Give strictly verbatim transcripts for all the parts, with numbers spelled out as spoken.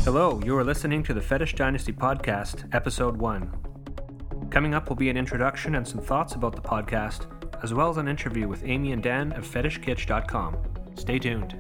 Hello, you are listening to the Fetish Dynasty Podcast, Episode one. Coming up will be an introduction and some thoughts about the podcast, as well as an interview with Amy and Dan of fetish kitsch dot com. Stay tuned.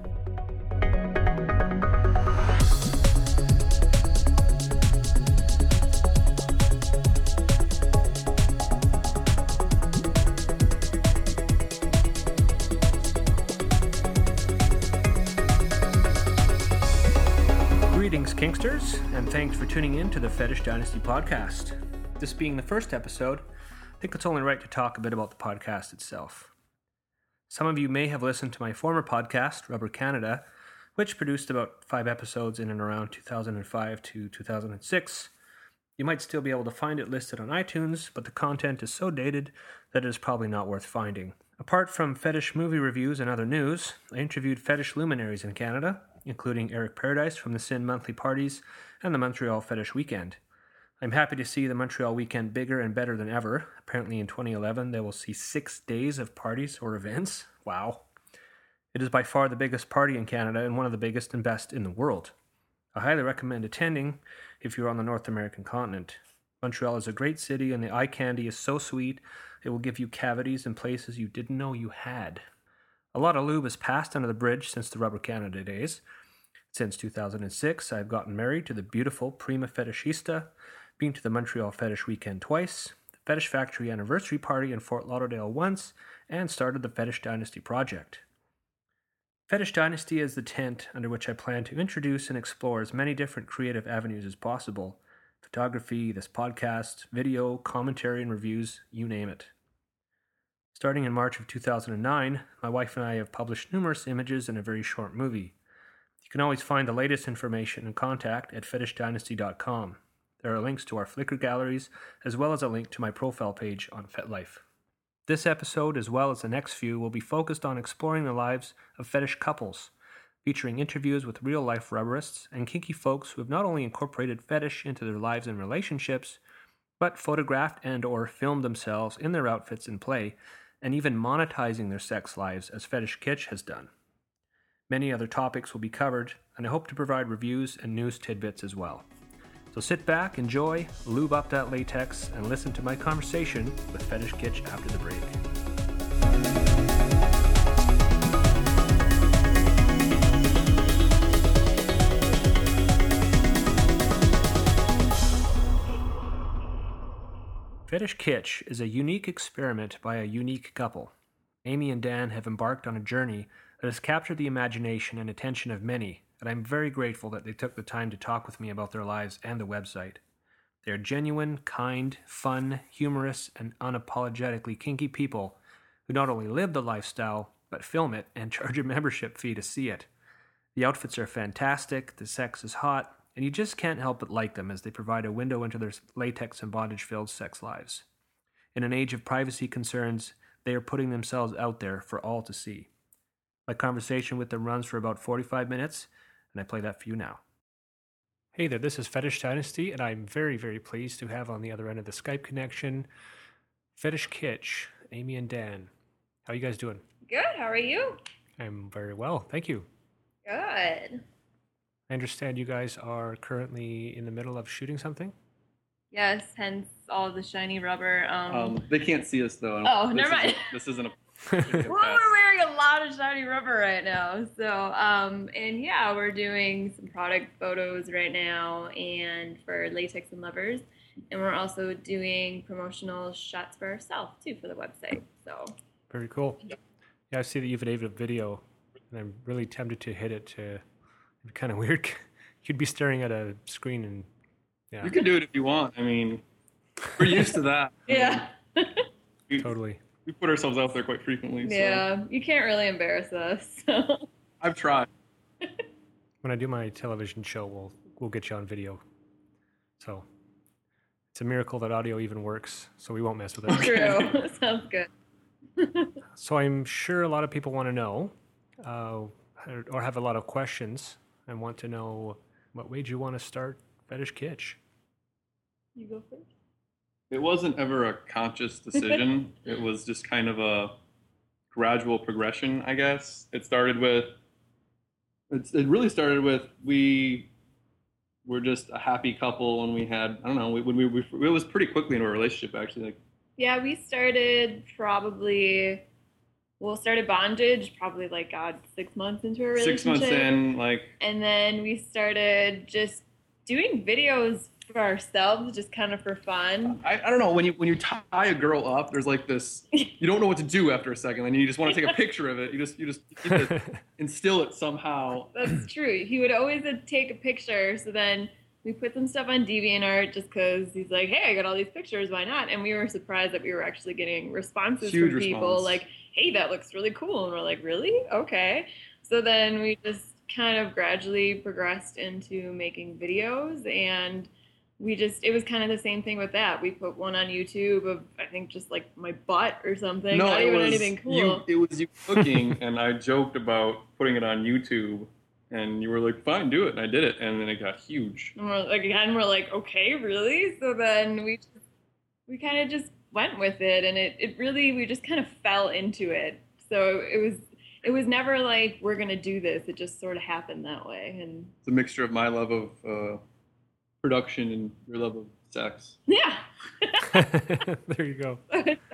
Greetings, Kinksters, and thanks for tuning in to the Fetish Dynasty Podcast. This being the first episode, I think it's only right to talk a bit about the podcast itself. Some of you may have listened to my former podcast, Rubber Canada, which produced about five episodes in and around two thousand five to two thousand six. You might still be able to find it listed on iTunes, but the content is so dated that it is probably not worth finding. Apart from fetish movie reviews and other news, I interviewed fetish luminaries in Canada, including Eric Paradise from the Sin Monthly Parties and the Montreal Fetish Weekend. I'm happy to see the Montreal Weekend bigger and better than ever. Apparently in twenty eleven, they will see six days of parties or events. Wow. It is by far the biggest party in Canada and one of the biggest and best in the world. I highly recommend attending if you're on the North American continent. Montreal is a great city and the eye candy is so sweet, it will give you cavities in places you didn't know you had. A lot of lube has passed under the bridge since the Rubber Canada days. Since two thousand six, I've gotten married to the beautiful Prima Fetishista, been to the Montreal Fetish Weekend twice, the Fetish Factory anniversary party in Fort Lauderdale once, and started the Fetish Dynasty project. Fetish Dynasty is the tent under which I plan to introduce and explore as many different creative avenues as possible. Photography, this podcast, video, commentary, and reviews, you name it. Starting in March of two thousand nine, my wife and I have published numerous images and a very short movie. You can always find the latest information and contact at fetish dynasty dot com. There are links to our Flickr galleries, as well as a link to my profile page on FetLife. This episode, as well as the next few, will be focused on exploring the lives of fetish couples, featuring interviews with real-life rubberists and kinky folks who have not only incorporated fetish into their lives and relationships, but photographed and or filmed themselves in their outfits in play, and even monetizing their sex lives as Fetish Kitsch has done. Many other topics will be covered, and I hope to provide reviews and news tidbits as well. So sit back, enjoy, lube up that latex, and listen to my conversation with Fetish Kitsch after the break. Fetish Kitsch is a unique experiment by a unique couple. Amy and Dan have embarked on a journey that has captured the imagination and attention of many, and I'm very grateful that they took the time to talk with me about their lives and the website. They are genuine, kind, fun, humorous, and unapologetically kinky people who not only live the lifestyle, but film it and charge a membership fee to see it. The outfits are fantastic, the sex is hot, and you just can't help but like them as they provide a window into their latex and bondage-filled sex lives. In an age of privacy concerns, they are putting themselves out there for all to see. My conversation with them runs for about forty-five minutes, and I play that for you now. Hey there, this is Fetish Dynasty, and I'm very, very pleased to have on the other end of the Skype connection, Fetish Kitsch, Amy and Dan. How are you guys doing? Good, how are you? I'm very well, thank you. Good. I understand you guys are currently in the middle of shooting something? Yes, hence all the shiny rubber. Um, um they can't see us though. Oh, this never mind. Isn't, this isn't a. well, we're wearing a lot of shiny rubber right now. So, um, and yeah, we're doing some product photos right now, and for Latex and Lovers, and we're also doing promotional shots for ourselves too for the website. So. Very cool. Yeah, I see that you've enabled video, and I'm really tempted to hit it. To, it'd be kind of weird. You'd be staring at a screen and. Yeah. You can do it if you want. I mean, we're used to that. Yeah. we, totally. We put ourselves out there quite frequently. So. Yeah, you can't really embarrass us. So. I've tried. When I do my television show, we'll we'll get you on video. So it's a miracle that audio even works. So we won't mess with it. True. Sounds good. So I'm sure a lot of people want to know, uh, or have a lot of questions, and want to know what made you want to start Fetish Kitsch. You go first. It wasn't ever a conscious decision. It was just kind of a gradual progression, I guess. It started with, it's, it really started with, we we're just a happy couple, and we had I don't know, we, when we, we it was pretty quickly into a relationship actually. Like Yeah, we started probably, well, started bondage probably like, God, six months into a relationship. six months in, like, And then we started just doing videos for ourselves, just kind of for fun. I, I don't know, when you when you tie a girl up, there's like this, you don't know what to do after a second, and you just want to take a picture of it. You just you just you need to instill it somehow. That's true. He would always uh, take a picture, so then we put some stuff on DeviantArt just because he's like, hey, I got all these pictures, why not? And we were surprised that we were actually getting responses Huge from people response. like, hey, that looks really cool. And we're like, really? Okay. So then we just kind of gradually progressed into making videos, and we just, it was kind of the same thing with that. We put one on YouTube of, I think, just like my butt or something. No, Not it even was anything cool. you. It was you cooking, and I joked about putting it on YouTube, and you were like, "Fine, do it." And I did it, and then it got huge. And we're like, again, we're like, okay, really? So then we just, we kind of just went with it, and it, it really, we just kind of fell into it. So it was, it was never like, we're gonna do this. It just sort of happened that way, and It's a mixture of my love of uh, production and your love of sex. yeah. There you go.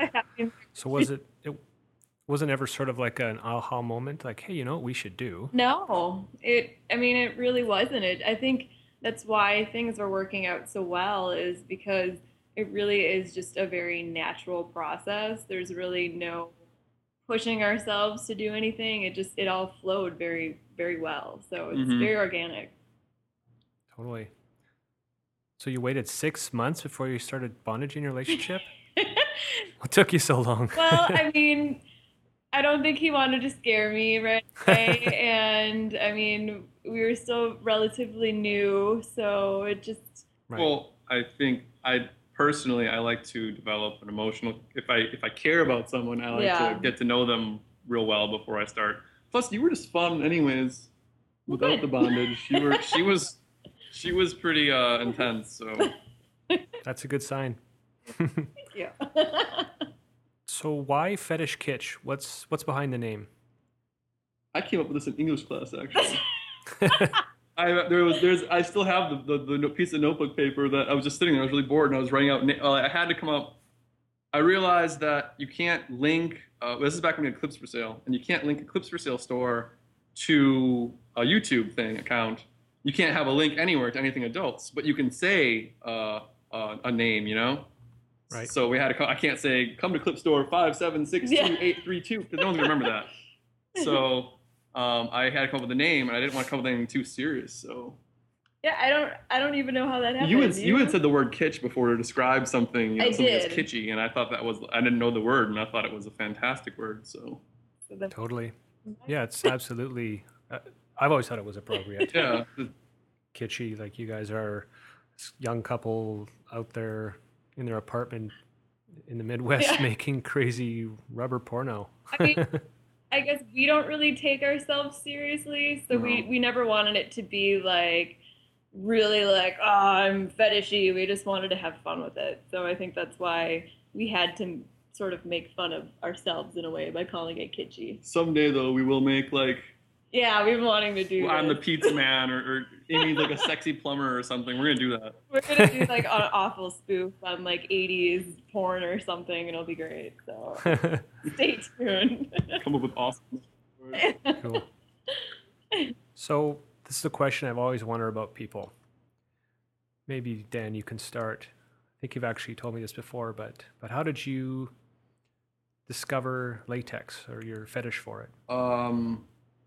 So was it, it wasn't ever sort of like an aha moment, like, hey, you know what we should do? No, it, I mean, it really wasn't. It, I think that's why things are working out so well, is because it really is just a very natural process. There's really no pushing ourselves to do anything. It just, it all flowed very, very well. So it's Mhm. very organic. Totally. So you waited six months before you started bondage in your relationship? What took you so long? Well, I mean, I don't think he wanted to scare me right away. And I mean, we were still relatively new. So it just, Right. Well, I think I personally I like to develop an emotional. If I if I care about someone, I like Yeah. to get to know them real well before I start. Plus, you were just fun, anyways, without Good. the bondage. You were. She was. She was pretty uh, intense. So That's a good sign. yeah. So why fetish kitsch? What's what's behind the name? I came up with this in English class, actually. I there was there's I still have the, the the piece of notebook paper that I was just sitting there. I was really bored, and I was writing out. na- Uh, I had to come up. I realized that you can't link. Uh, this is back when we had Clips for Sale, and you can't link a Clips for Sale store to a YouTube thing account. You can't have a link anywhere to anything adults, but you can say uh, uh, a name, you know. Right. So we had to. Co- I can't say come to Clip Store five seven six two eight three two because no one's gonna remember that. So. Um, I had to come up with a name, and I didn't want to come up with anything too serious. So Yeah, I don't, I don't even know how that happened. you had Do you had said the word kitsch before to describe something, you know, I something that's did. kitschy, and I thought that was I didn't know the word, and I thought it was a fantastic word. So So then- Totally. Yeah, it's absolutely. Uh, I've always thought it was appropriate. yeah, Kitschy, like you guys are this young couple out there in their apartment in the Midwest Yeah. making crazy rubber porno. I mean, I guess we don't really take ourselves seriously, so we, No. we never wanted it to be like really like, oh, I'm fetishy. We just wanted to have fun with it. So I think that's why we had to sort of make fun of ourselves in a way by calling it kitschy. someday though we will make like Yeah, we've been wanting to do I'm the this. pizza man, or, or Amy's like a sexy plumber or something. We're gonna do that. We're gonna do like an awful spoof on like eighties porn or something, and it'll be great. So stay tuned. Come up with awesome. Cool. So this is a question I've always wondered about people. Maybe Dan, you can start. I think you've actually told me this before, but but how did you discover latex or your fetish for it? Um,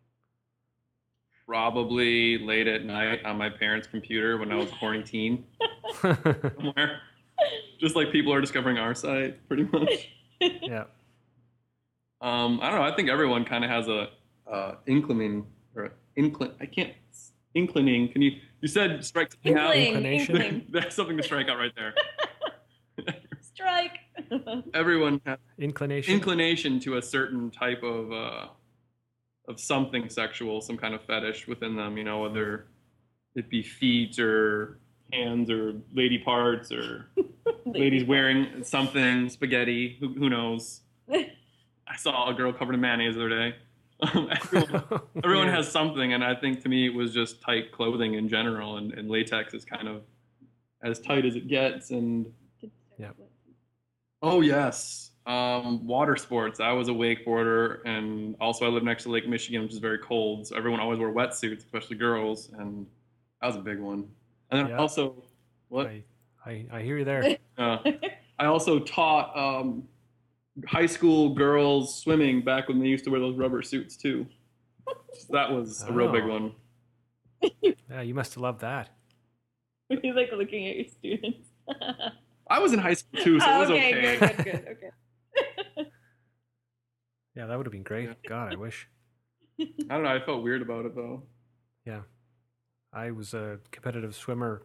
probably late at night on my parents' computer when I was a horny teen somewhere. Just like people are discovering our site, pretty much. Yeah. Um, I don't know. I think everyone kind of has a uh, inclining or inclin. I can't inclining. Can you? You said strike something out. Inkling, Inclination. inkling. That's something to strike out right there. Strike. Everyone has Inclination. inclination to a certain type of uh, of something sexual, some kind of fetish within them. You know, whether it be feet or hands or lady parts or ladies wearing something spaghetti. Who, who knows? I saw a girl covered in mayonnaise the other day. Um, everyone, everyone Weird. has something, and I think to me it was just tight clothing in general, and, and latex is kind of as tight as it gets. And Yep. oh yes, um, water sports. I was a wakeboarder, and also I live next to Lake Michigan, which is very cold. So everyone always wore wetsuits, especially girls, and that was a big one. And then Yeah. also, what? I, I, I hear you there. Uh, I also taught um, high school girls swimming back when they used to wear those rubber suits too. So that was a real big Oh. one. Yeah, you must have loved that. You're like looking at your students. I was in high school too, so it Oh, was okay, okay. good, good, good. Okay. Yeah, that would have been great. Yeah. God, I wish. I don't know. I felt weird about it though. Yeah. I was a competitive swimmer.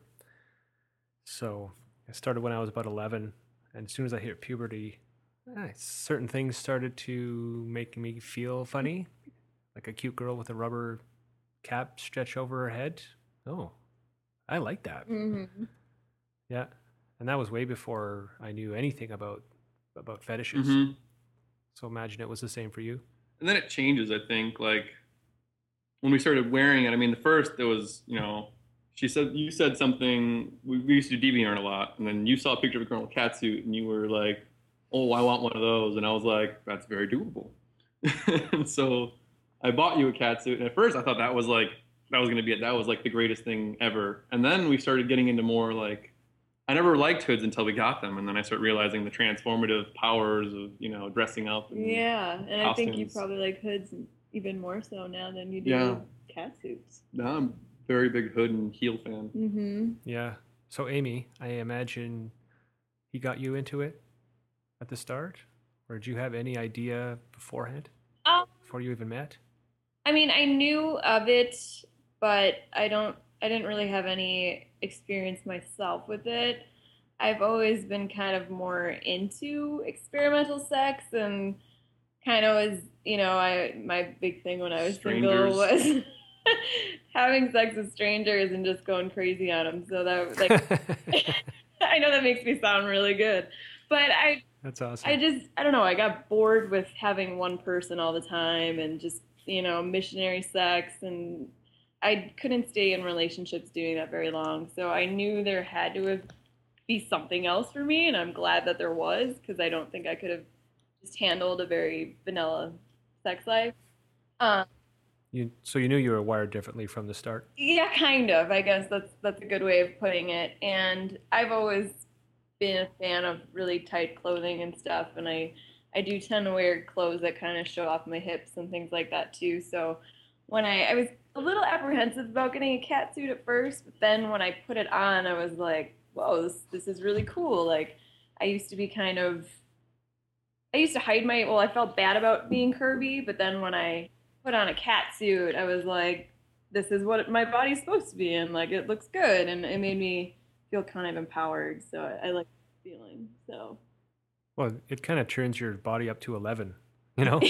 So I started when I was about eleven. And as soon as I hit puberty, eh, certain things started to make me feel funny. Like a cute girl with a rubber cap stretched over her head. Oh, I like that. Mm-hmm. Yeah. And that was way before I knew anything about about fetishes. Mm-hmm. So imagine it was the same for you. And then it changes. I think like when we started wearing it. I mean, the first there was you know. She said, you said something, we, we used to do DeviantArt a lot, and then you saw a picture of a girl in a catsuit, and you were like, oh, I want one of those. And I was like, that's very doable. And so I bought you a catsuit, and at first I thought that was like, that was going to be it. That was like the greatest thing ever. And then we started getting into more like, I never liked hoods until we got them, and then I started realizing the transformative powers of, you know, dressing up. And Yeah, and I think you costumes. probably like hoods even more so now than you do Yeah. cat suits. Now I'm a very big hood and heel fan. Mm-hmm. Yeah. So Amy, I imagine he got you into it at the start? Or did you have any idea beforehand? Um, Before you even met? I mean, I knew of it, but I don't. I didn't really have any experience myself with it. I've always been kind of more into experimental sex and kind of was, you know, I my big thing when I was Strangers. single was having sex with strangers and just going crazy on them. So that like I know that makes me sound really good, but I That's awesome. I just I don't know, I got bored with having one person all the time and just, you know, missionary sex, and I couldn't stay in relationships doing that very long. So I knew there had to have be something else for me, and I'm glad that there was, because I don't think I could have just handled a very vanilla sex life. Um, You, so you knew you were wired differently from the start? yeah, kind of. I guess that's that's a good way of putting it. And I've always been a fan of really tight clothing and stuff, and I I do tend to wear clothes that kind of show off my hips and things like that too. So when I I was a little apprehensive about getting a cat suit at first, but then when I put it on, I was like, whoa, this this is really cool. Like I used to be kind of I used to hide my well, I felt bad about being curvy, but then when I put on a cat suit, I was like, this is what my body's supposed to be in. Like it looks good, and it made me feel kind of empowered. So I, I like the feeling. So Well, it kind of turns your body up to eleven, you know?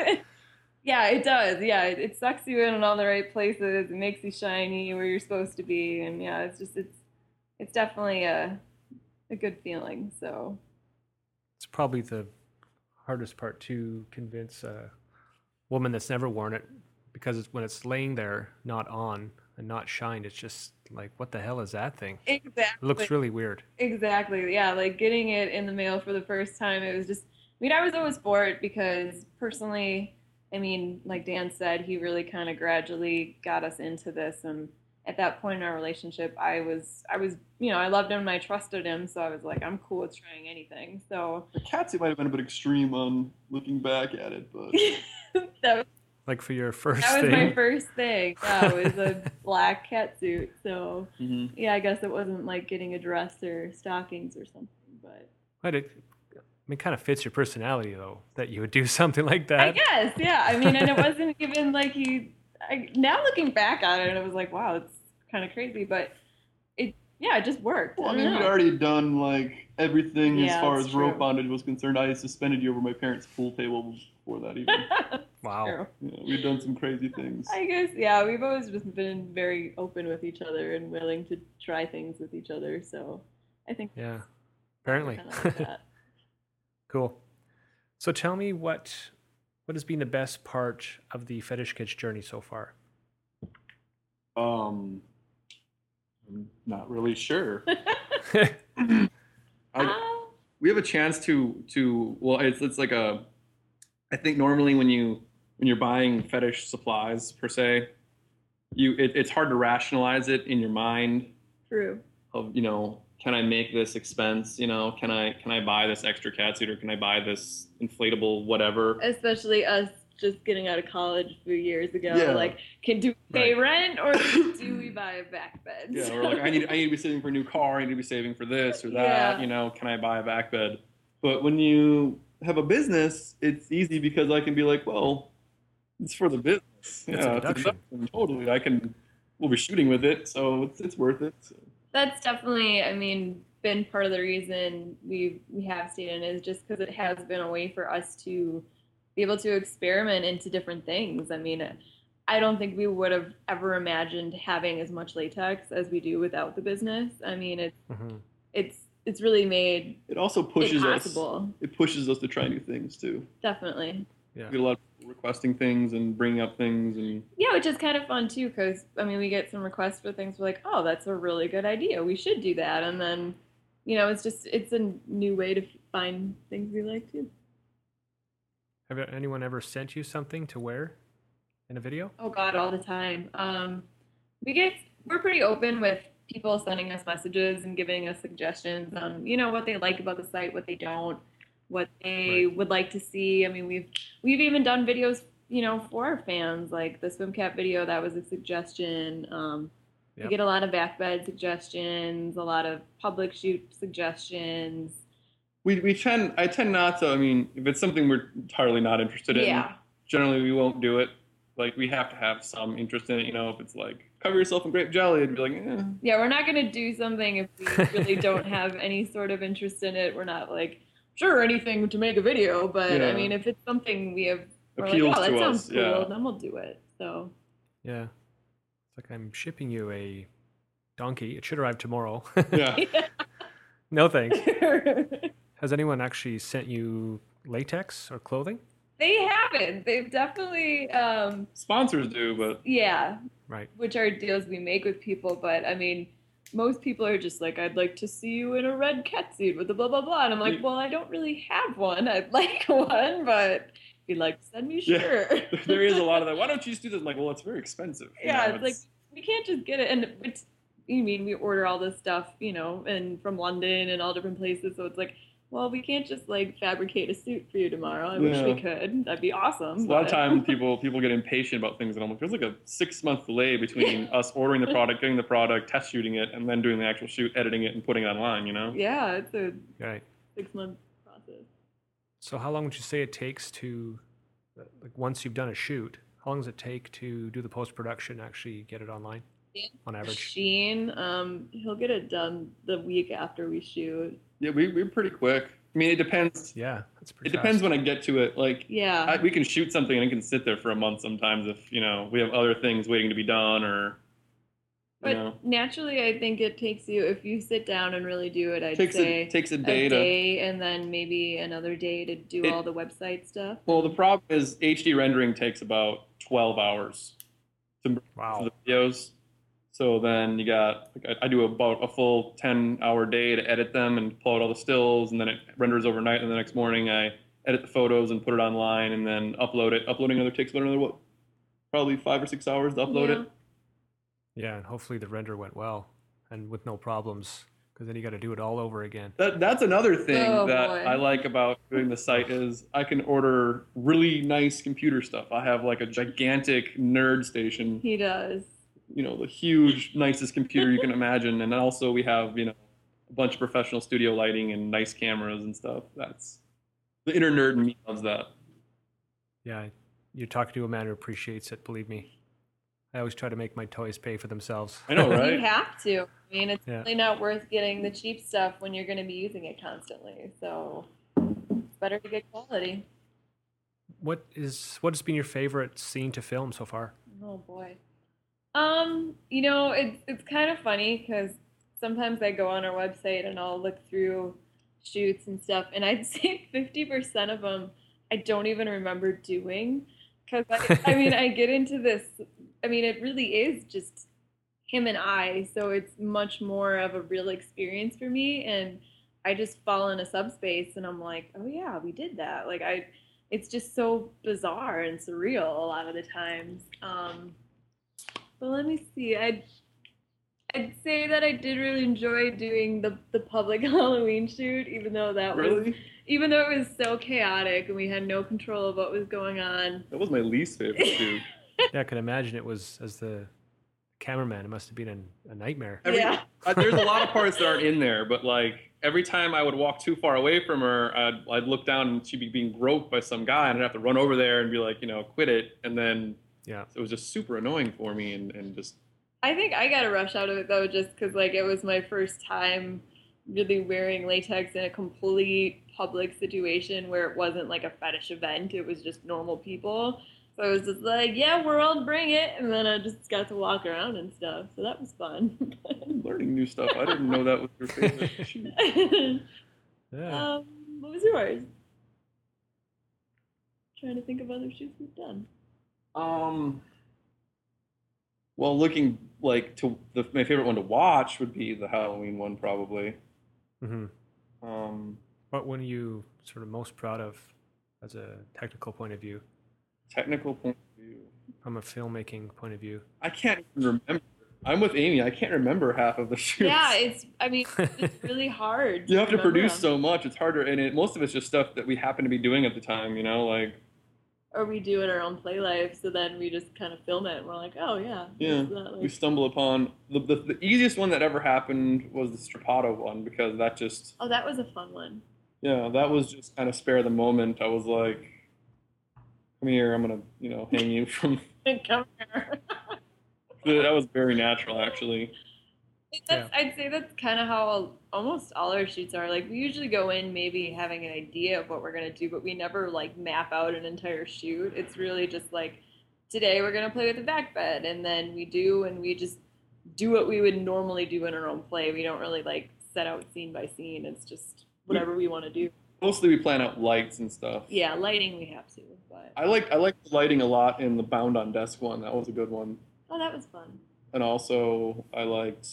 yeah, it does. Yeah, it, it sucks you in in all the right places. It makes you shiny where you're supposed to be, and yeah, it's just it's it's definitely a a good feeling. So It's probably the hardest part to convince a woman that's never worn it, because it's, when it's laying there, not on and not shined, it's just like, what the hell is that thing? exactly. It looks really weird. Exactly. Yeah, like getting it in the mail for the first time, it was just, I mean, I was always for it because personally, I mean, like Dan said, he really kind of gradually got us into this. And at that point in our relationship, I was, I was, you know, I loved him and I trusted him. So I was like, I'm cool with trying anything. So The catsuit might have been a bit extreme on looking back at it, but that was, Like for your first that was thing. my first thing. Yeah, it was a black cat suit. So Mhm. yeah, I guess it wasn't like getting a dress or stockings or something, but. But it, I mean, kind of fits your personality, though, that you would do something like I that. guess, yeah. I mean, and it wasn't even like he. I, now looking back on it, it was like, wow, it's kind of crazy, but it, yeah, it just worked. well, I I mean, don't we'd know. already done like everything as Yeah, far that's as rope true. bondage was concerned. I suspended you over my parents' pool table before that even. Wow. True. Yeah, we've done some crazy things. I guess, yeah, we've always just been very open with each other and willing to try things with each other. So I think Yeah, we're apparently. kinda like that. Cool. So tell me what What has been the best part of the Fetish Kids journey so far? Um, I'm not really sure. Um, I, we have a chance to to well, it's it's like a. I think normally when you when you're buying fetish supplies per se, you it, it's hard to rationalize it in your mind. True. Of, you know, can I make this expense? You know, can I can I buy this extra cat suit, or can I buy this inflatable whatever? Especially us just getting out of college a few years ago. Yeah. Like, can do we pay Right. rent or do we buy a back bed? Yeah, or like I need I need to be saving for a new car, I need to be saving for this or that. Yeah. You know, can I buy a back bed? But when you have a business, it's easy because I can be like, well, it's for the business. It's a yeah, it's a production. production. Totally. I can. We'll be shooting with it, so it's it's worth it. So. That's definitely, I mean, been part of the reason we we have stayed in is just because it has been a way for us to be able to experiment into different things. I mean, I don't think we would have ever imagined having as much latex as we do without the business. I mean, it's Mm-hmm. it's it's really made It also it pushes us. possible. It pushes us to try new things too. Definitely. Yeah. We get a lot of people requesting things and bringing up things, and Yeah, which is kind of fun too, because I mean, we get some requests for things. We're like, oh, that's a really good idea. We should do that, and then, you know, it's just it's a new way to find things we like too. Have anyone ever sent you something to wear in a video? Oh God, all the time. Um, we get we're pretty open with people sending us messages and giving us suggestions on, you know, what they like about the site, what they don't, what they Right. would like to see. I mean, we've we've even done videos, you know, for our fans, like the swim cap video. That was a suggestion. Um, Yep. We get a lot of back bed suggestions, a lot of public shoot suggestions. we we tend. I tend not to. I mean, if it's something we're entirely not interested in, Yeah. generally we won't do it. Like we have to have some interest in it. You know, if it's like cover yourself in grape jelly, I'd be like, eh. Yeah, we're not going to do something if we really don't have any sort of interest in it. We're not like, sure, anything to make a video. But Yeah. I mean, if it's something we have, we're like, Appeals oh, that to sounds us, cool, yeah. then we'll do it. So, Yeah. It's like I'm shipping you a donkey. It should arrive tomorrow. Yeah. No thanks. Has anyone actually sent you latex or clothing? they haven't. They've definitely, um, Sponsors do, but yeah, Right. which are deals we make with people. But I mean, most people are just like, I'd like to see you in a red cat suit with a blah, blah, blah. And I'm like, Yeah. well, I don't really have one. I'd like one, but if you'd like to send me, Yeah. sure. there is a lot of that. Why don't you just do this? I'm like, well, it's very expensive. you Yeah, know, it's like we can't just get it. And it's, you mean we order all this stuff, you know, and from London and all different places. So it's like, well, we can't just like fabricate a suit for you tomorrow. I wish we Yeah. could. That'd be awesome. a lot of but- time people people get impatient about things, and I'm like, there's like a six month delay between us ordering the product, getting the product, test shooting it, and then doing the actual shoot, editing it, and putting it online. You know? Yeah, it's a Right. six month process. So how long would you say it takes to, like once you've done a shoot, how long does it take to do the post-production, actually get it online on average? Sheen, um, he'll get it done the week after we shoot. Yeah, we we're pretty quick. I mean, it depends. Yeah, that's It pretty depends fast. when I get to it. Like, Yeah. I, we can shoot something and it can sit there for a month sometimes if you know we have other things waiting to be done, or you but know, naturally, I think it takes you, if you sit down and really do it, I'd takes say a takes a a day to. day and then maybe another day to do It- all the website stuff. Well, the problem is H D rendering takes about twelve hours to for Wow. the videos. So then you got, like, I I do about a full ten hour day to edit them and pull out all the stills, and then it renders overnight, and the next morning I edit the photos and put it online and then upload it. Uploading another takes about another, what, probably five or six hours to upload Yeah. it. Yeah, and hopefully the render went well and with no problems, because then you got to do it all over again. That, that's another thing Oh, that boy. I like about doing the site is I can order really nice computer stuff. I have like a gigantic nerd station, He does. you know, the huge, nicest computer you can imagine. And also we have, you know, a bunch of professional studio lighting and nice cameras and stuff. That's the inner nerd in me loves that. Yeah, you're talking to a man who appreciates it, believe me. I always try to make my toys pay for themselves. I know, You right? have to. I mean, it's Yeah. really not worth getting the cheap stuff when you're going to be using it constantly. So it's better to get quality. What is what has been your favorite scene to film so far? Oh boy. Um, you know, it's it's kind of funny because sometimes I go on our website and I'll look through shoots and stuff, and I'd say fifty percent of them I don't even remember doing. Because, I, I mean, I get into this, I mean, it really is just him and I, so it's much more of a real experience for me, and I just fall in a subspace, and I'm like, oh yeah, we did that. Like, I, it's just so bizarre and surreal a lot of the times. Um, but let me see, I'd, I'd say that I did really enjoy doing the, the public Halloween shoot, even though that was... Really? Even though it was so chaotic and we had no control of what was going on. That was my least favorite shoot. Yeah, I can imagine it was, as the cameraman, it must have been an, a nightmare. Every, Yeah. uh, there's a lot of parts that aren't in there, but like every time I would walk too far away from her, I'd, I'd look down and she'd be being groped by some guy, and I'd have to run over there and be like, you know, quit it. And then Yeah. it was just super annoying for me, and, and just I think I got a rush out of it though, just because like it was my first time really wearing latex in a complete public situation where it wasn't like a fetish event. It was just normal people. So I was just like, yeah, world, bring it. And then I just got to walk around and stuff. So that was fun. I'm learning new stuff. I didn't know that was your favorite shoot. Yeah. um, what was yours? Trying to think of other shoots we've done. Um, well, looking like to the, my favorite one to watch would be the Halloween one, probably. hmm Um, What one are you sort of most proud of as a technical point of view, technical point of view, from a filmmaking point of view? I can't even remember. I'm with Amy. I can't remember half of the shoots. Yeah, it's, I mean, it's really hard. You have to remember produce them. so much. It's harder, and it, most of it's just stuff that we happen to be doing at the time. You know, like Or we do it our own play life, so then we just kind of film it, and we're like, oh yeah. yeah, this is that, we like- stumble upon the, the the easiest one that ever happened was the Strapato one, because that just Oh, that was a fun one. yeah, that was just kind of spare the moment. I was like, come here, I'm gonna you know hang you from. Come here. That was very natural, actually. That's, I'd say that's kind of how almost all our shoots are. Like, we usually go in maybe having an idea of what we're going to do, but we never, like, map out an entire shoot. It's really just like, today we're going to play with the back bed, and then we do, and we just do what we would normally do in our own play. We don't really, like, set out scene by scene. It's just whatever we want to do. Mostly we plan out lights and stuff. Yeah, lighting we have to, but... I like I like the lighting a lot in the Bound on Desk one. That was a good one. Oh, that was fun. And also I liked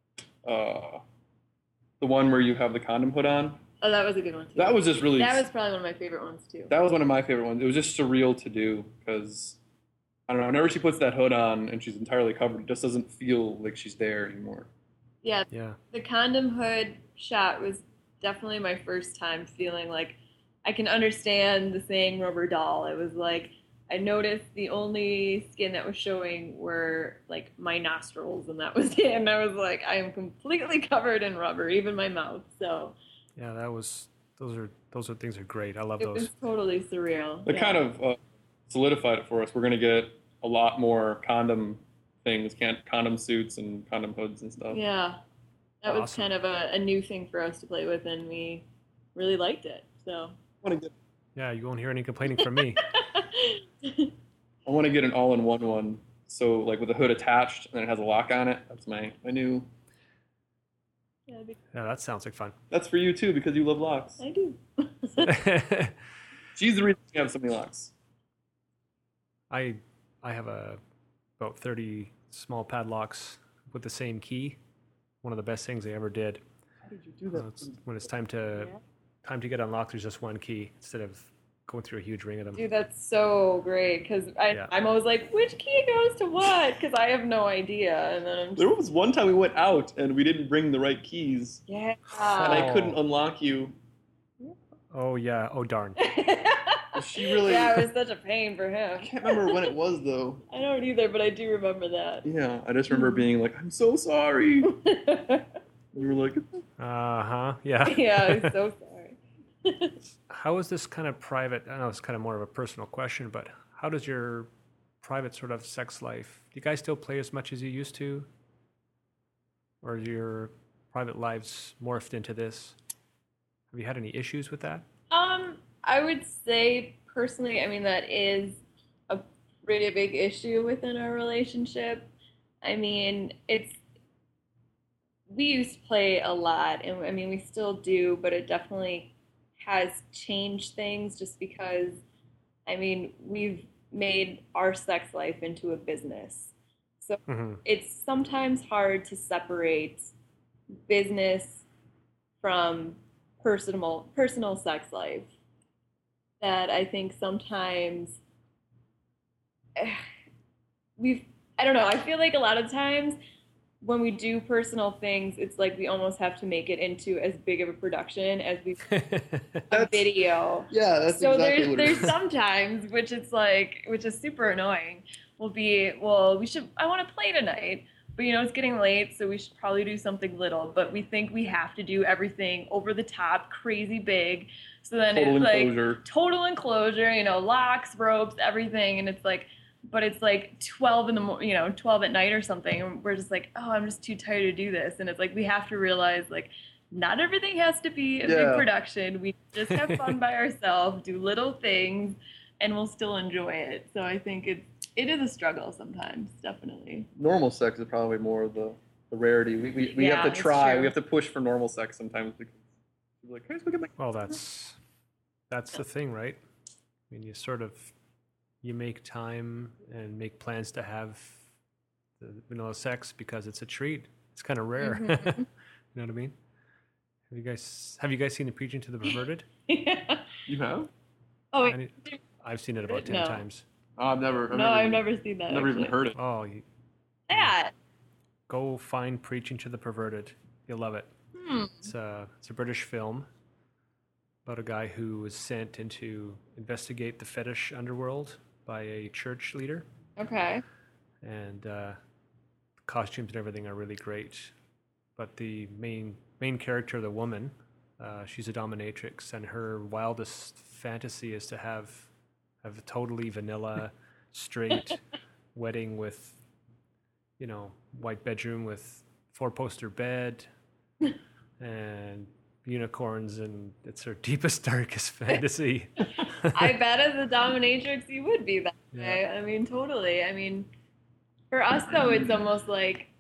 uh, the one where you have the condom hood on. Oh, that was a good one, too. That was just really That was probably one of my favorite ones, too. that was one of my favorite ones. It was just surreal to do because I don't know. Whenever she puts that hood on and she's entirely covered, it just doesn't feel like she's there anymore. Yeah, Yeah. the condom hood shot was definitely my first time feeling like I can understand the saying rubber doll. It was like I noticed the only skin that was showing were like my nostrils, and that was it. And I was like, I am completely covered in rubber, even my mouth. So Yeah, that was, those are, those are things are great. I love it those. was totally surreal. It Yeah. kind of uh, solidified it for us. We're gonna get a lot more condom things, can't condom suits and condom hoods and stuff. Yeah, that was Awesome. kind of a, a new thing for us to play with, and we really liked it. So. I want to get Yeah, you won't hear any complaining from me. I want to get an all-in-one one. So like with the hood attached and then it has a lock on it. That's my my new. Yeah, it'd be- Yeah, that sounds like fun. That's for you too because you love locks. I do. She's the reason you have so many locks. I I have a about thirty small padlocks with the same key. One of the best things they ever did. How did you do When that? it's, when it's time to Yeah. time to get unlocked, there's just one key instead of going through a huge ring of them. Dude, that's so great because Yeah. I'm always like, which key goes to what? Because I have no idea, and then I'm There just, was one time we went out and we didn't bring the right keys, yeah. and I Oh. couldn't unlock you. Oh yeah. Oh darn. She really. Yeah, it was such a pain for I him. can't remember when it was though. I don't either, but I do remember that. Yeah, I just remember being like, "I'm so sorry." You were like, Uh huh. Yeah. Yeah, I'm so sorry. How is this kind of private? I know it's kind of more of a personal question, but how does your private sort of sex life? Do you guys still play as much as you used to, or are your private lives morphed into this? Have you had any issues with that? Um, I would say personally, I mean, that is a pretty big issue within our relationship. I mean, it's, we used to play a lot, and I mean, we still do, but it definitely has changed things just because I mean, we've made our sex life into a business. So Mm-hmm. it's sometimes hard to separate business from personal personal sex life. That I think sometimes eh, we've I don't know, I feel like a lot of times when we do personal things, it's like we almost have to make it into as big of a production as we a That's- video. Yeah, that's So exactly there's what it there's is. sometimes which it's like which is super annoying. Will be well, we should I want to play tonight, but you know it's getting late, so we should probably do something little. But we think we have to do everything over the top, crazy big. So then Total it's like enclosure. total enclosure, you know, locks, ropes, everything, and it's like, but it's like twelve in the mo- you know twelve at night or something, and we're just like, oh, I'm just too tired to do this, and it's like we have to realize like. Not everything has to be a Yeah. big production. We just have fun by ourselves, do little things, and we'll still enjoy it. So I think it's it is a struggle sometimes, definitely. Normal sex is probably more the, the rarity. We, we, we Yeah, have to it's try. true. We have to push for normal sex sometimes because we're like, guys, look at my. Well, that's that's the thing, right? I mean, you sort of you make time and make plans to have the vanilla sex because it's a treat. It's kind of rare. Mhm. You know what I mean? Have you guys have you guys seen the Preaching to the Perverted? Yeah. You have? Oh I wait, need- I've seen it about ten No. times. Oh, I've never. I've no, never I've even, never seen that. never even actually. heard it. Oh, you, that. go find Preaching to the Perverted. You'll love it. Hmm. It's a it's a British film about a guy who was sent in to investigate the fetish underworld by a church leader, Okay. and uh, the costumes and everything are really great. But the main main character, the woman, uh, she's a dominatrix, and her wildest fantasy is to have have a totally vanilla, straight wedding with, you know, white bedroom with four poster bed and unicorns, and it's her deepest, darkest fantasy. I bet as a dominatrix you would be that Yeah. way. I mean, totally. I mean, for us though, it's almost like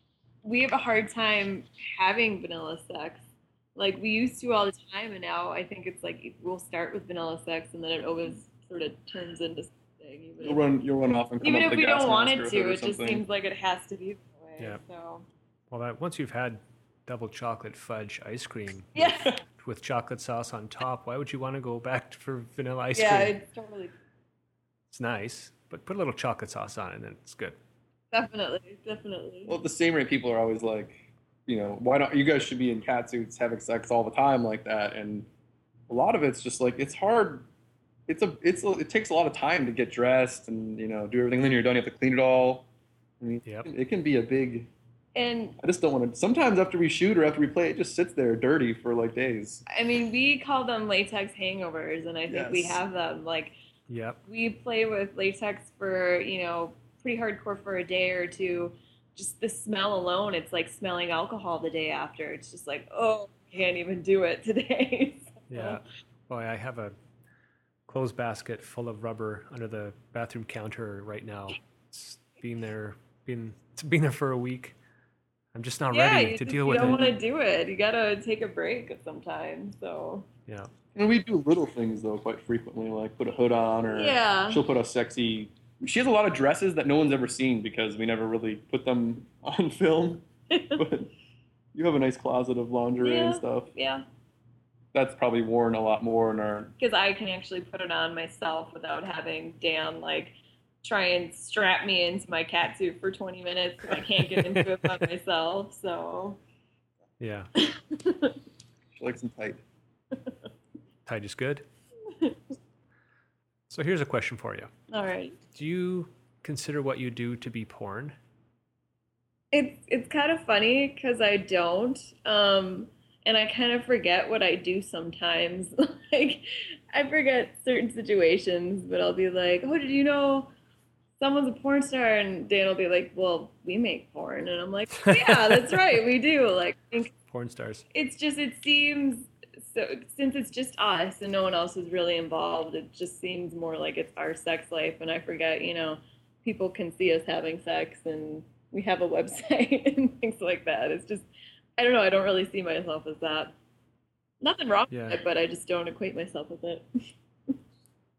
we have a hard time having vanilla sex. Like we used to all the time, and now I think it's like we'll start with vanilla sex, and then it always sort of turns into something. Even You'll if, run. You'll run off and come even up if with a we gas don't want mask it or to, hood or it just something. seems like it has to be that way. Yeah. So Well, that once you've had double chocolate fudge ice cream yeah, with chocolate sauce on top, why would you want to go back for vanilla ice yeah, cream? it's totally It's nice, but put a little chocolate sauce on it, and it's good. definitely, definitely. Well, at the same rate, people are always like, you know, why don't you guys should be in cat suits having sex all the time like that? And a lot of it's just like it's hard. It's a it's a, it takes a lot of time to get dressed and you know do everything. Then you're done. You have to clean it all. I mean, Yep. it can be a big. And I just don't want to. Sometimes after we shoot or after we play, it just sits there dirty for like days. I mean, we call them latex hangovers, and I think we Yes. have them. Like Yep. we play with latex for you know pretty hardcore for a day or two. Just the smell alone, it's like smelling alcohol the day after. It's just like, oh, can't even do it today. So- Yeah. Boy, I have a clothes basket full of rubber under the bathroom counter right now. It's been there, been it's been there for a week. I'm just not yeah, ready you to just- deal you with don't it. want to do it. You gotta take a break sometimes. So Yeah. And we do little things though quite frequently, like put a hood on or yeah, she'll put a sexy. She has a lot of dresses that no one's ever seen because we never really put them on film. But you have a nice closet of lingerie and Yeah. stuff. yeah. That's probably worn a lot more in our. Because I can actually put it on myself without having Dan like try and strap me into my cat suit for twenty minutes because I can't get into it by myself. So Yeah. She likes them tight. Tight is good. So here's a question for you. all right, Do you consider what you do to be porn? it's it's kind of funny because I don't, um, and I kind of forget what I do sometimes. Like I forget certain situations, but I'll be like, "Oh, did you know?" Someone's a porn star, and Dan will be like, "Well, we make porn," and I'm like, "Yeah, that's right, we do." Like, I think Porn stars. it's just it seems so since it's just us and no one else is really involved, it just seems more like it's our sex life, and I forget, you know, people can see us having sex, and we have a website and things like that. It's just I don't know. I don't really see myself as that. Nothing wrong Yeah. with it, but I just don't equate myself with it.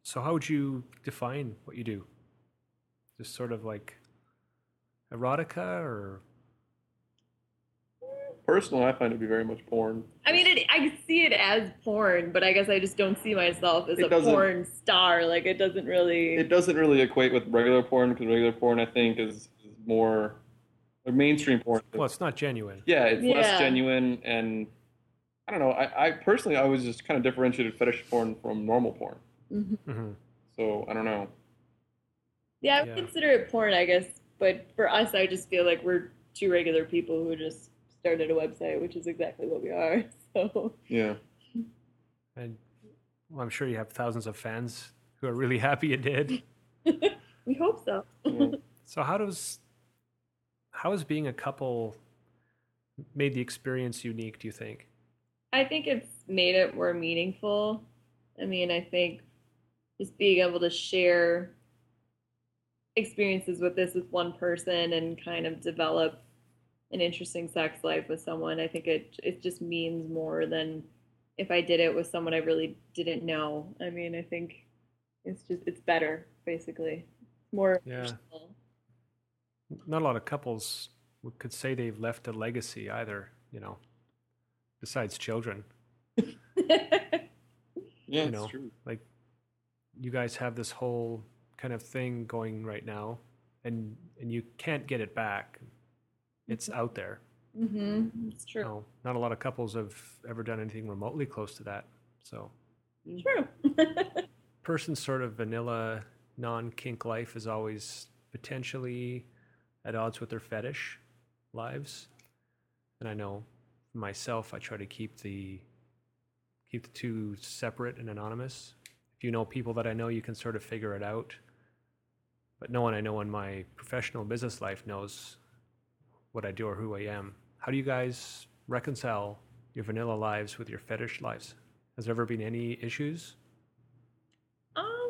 So how would you define what you do? Just sort of like erotica, or Personally, I find it to be very much porn. I mean, it, I see it as porn, but I guess I just don't see myself as It a doesn't- porn star. Like, it doesn't really. It doesn't really equate with regular porn because regular porn, I think, is, is more like mainstream porn. well, it's not genuine. Yeah, it's less Yeah. genuine, and I don't know. I, I personally, I always just kind of differentiated fetish porn from normal porn. Mhm. Hmm. So I don't know. Yeah, I would Yeah. consider it porn, I guess. But for us, I just feel like we're two regular people who just started a website, which is exactly what we are. So. Yeah. And well, I'm sure you have thousands of fans who are really happy you did. We hope so. Yeah. So how does how has being a couple made the experience unique, do you think? I think it's made it more meaningful. I mean, I think just being able to share experiences with this with one person and kind of develop an interesting sex life with someone, I think it it just means more than if I did it with someone I really didn't know. I mean, I think it's just it's better, basically. More Yeah. personal. Not a lot of couples would- could say they've left a legacy either, you know, besides children. Yeah, You it's know, true. like you guys have this whole kind of thing going right now, and and you can't get it back. It's out there. Mm-hmm. It's true. No, not a lot of couples have ever done anything remotely close to that. So, True. person's sort of vanilla, non-kink life is always potentially at odds with their fetish lives. And I know for myself, I try to keep the keep the two separate and anonymous. If you know people that I know, you can sort of figure it out. But no one I know in my professional business life knows what I do or who I am. How do you guys reconcile your vanilla lives with your fetish lives? Has there ever been any issues? Um,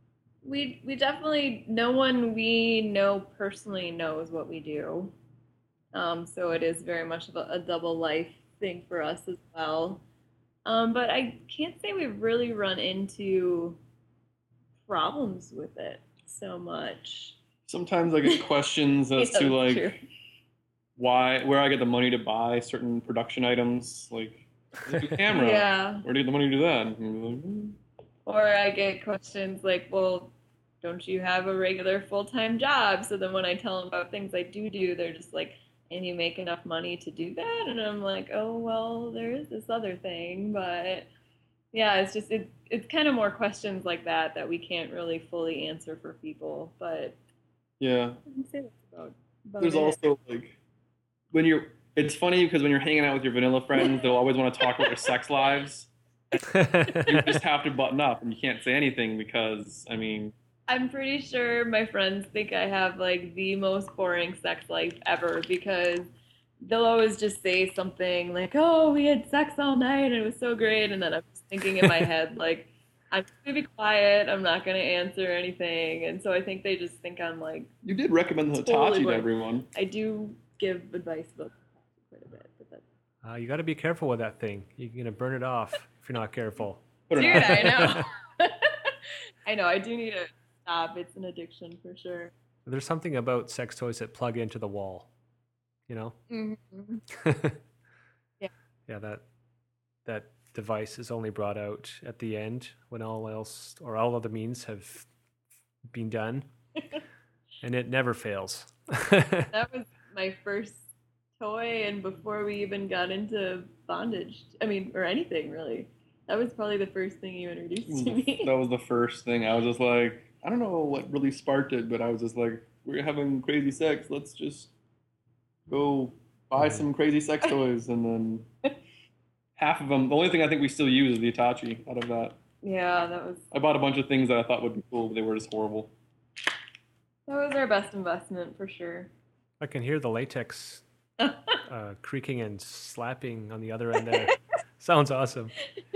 we we definitely no one we know personally knows what we do. Um, so it is very much of a, a double life thing for us as well. Um, but I can't say we've really run into problems with it so much. Sometimes I get questions as Yeah, to that's like true. why, where I get the money to buy certain production items, like the camera. Yeah. Where do you get the money to do that? And I'm like, "Hmm." Or I get questions like, well, don't you have a regular full-time job? So then when I tell them about things I do do, they're just like, and you make enough money to do that? And I'm like, oh, well, there is this other thing. But yeah, it's just, it, it's kind of more questions like that that we can't really fully answer for people. But Yeah. I can say that's about, about There's it. also like when you're. It's funny because when you're hanging out with your vanilla friends, they'll always want to talk about their sex lives. You just have to button up, and you can't say anything because I mean, I'm pretty sure my friends think I have like the most boring sex life ever because they'll always just say something like, "Oh, we had sex all night and it was so great," and then I'm just thinking in my head like, "I'm gonna be quiet. I'm not gonna answer anything," and so I think they just think I'm like, you did recommend the Hitachi Totally to would. everyone. I do give advice about quite a bit, but that's uh, you got to be careful with that thing. You're going to burn it off if you're not careful. Put an dude, eye- I know. I know. I do need to stop. It's an addiction for sure. There's something about sex toys that plug into the wall, you know? Mm-hmm. Yeah. Yeah, that that device is only brought out at the end when all else or all other means have been done, and it never fails. That was my first toy, and before we even got into bondage, I mean, or anything really, that was probably the first thing you introduced to me. That was the first thing. I was just like, I don't know what really sparked it, but I was just like, we're having crazy sex. Let's just go buy Mhm. some crazy sex toys, and then half of them. The only thing I think we still use is the Hitachi. Out of that, Yeah, that was I bought a bunch of things that I thought would be cool, but they were just horrible. that was our best investment for sure. I can hear the latex uh, creaking and slapping on the other end there. Sounds awesome.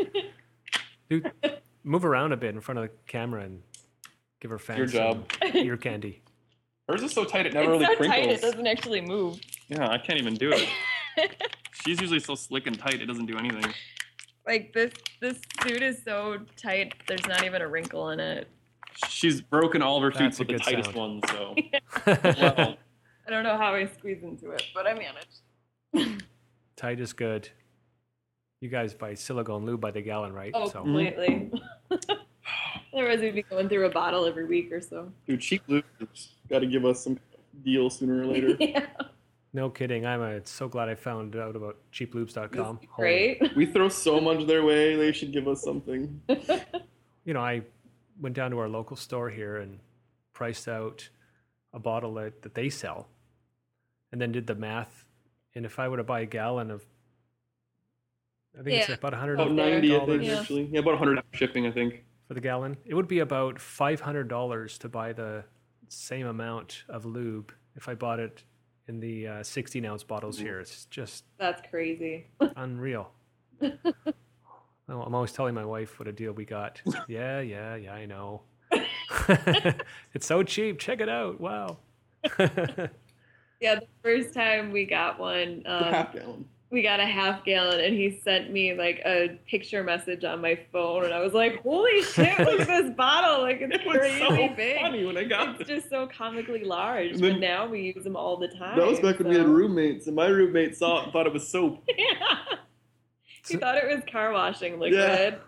Dude, move around a bit in front of the camera and give her fans Your job. some ear candy. Hers is so tight it never It's really so tight crinkles. it doesn't actually move. Yeah, I can't even do it. She's usually so slick and tight it doesn't do anything. Like this this suit is so tight. There's not even a wrinkle in it. She's broken all of her That's suits a with the good tightest sound. ones, so. I don't know how I squeeze into it, but I managed. Tight is good. You guys buy silicone lube by the gallon, right? Oh, So completely. Otherwise, we'd be going through a bottle every week or so. Dude, cheap lubes got to give us some deal sooner or later. Yeah, no kidding. I'm uh so glad I found out about cheap lubes dot com. great. We throw so much their way, they should give us something. You know, I went down to our local store here and priced out a bottle that, that they sell, and then did the math. And if I were to buy a gallon of, I think it's Yeah. about a hundred About ninety, I think, Yeah. actually. Yeah, about one hundred shipping, I think. for the gallon, it would be about five hundred dollars to buy the same amount of lube if I bought it in the uh, sixteen ounce bottles here. It's just That's crazy. unreal. Well, I'm always telling my wife what a deal we got. Yeah, yeah, yeah, I know. It's so cheap. Check it out. Wow. Yeah, the first time we got one, The um, half gallon. we got a half gallon, and he sent me like a picture message on my phone, and I was like, "Holy shit! Look at this bottle! Like it's It was crazy so big. funny when I got It's it. just so comically large." And then- but now we use them all the time. That was back when we had so- roommates, and my roommate saw it and thought it was soap. Yeah. He So- thought it was car washing liquid.